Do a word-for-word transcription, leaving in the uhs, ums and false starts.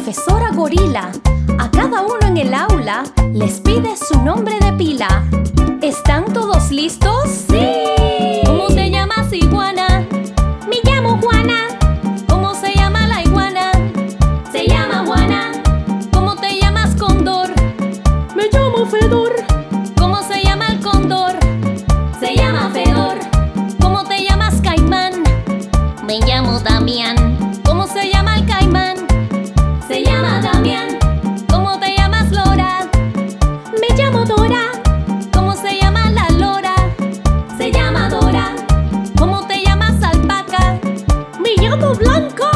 profesora gorila a cada uno en el aula les pide su nombre de pila. ¿Están todos listos? ¡Sí! ¿Cómo te llamas, iguana? Me llamo Juana. ¿Cómo se llama la iguana? Se llama Juana. ¿Cómo te llamas, cóndor? Me llamo Fedor. ¿Cómo se llama el cóndor? Se llama Fedor. ¿Cómo te llamas, caimán? Me llamo Damián. ¿Cómo se llama el caimán? Se llama Damián. ¿Cómo te llamas, lora? Me llamo Dora. ¿Cómo se llama la lora? Se llama Dora. ¿Cómo te llamas, alpaca? Me llamo Blanca.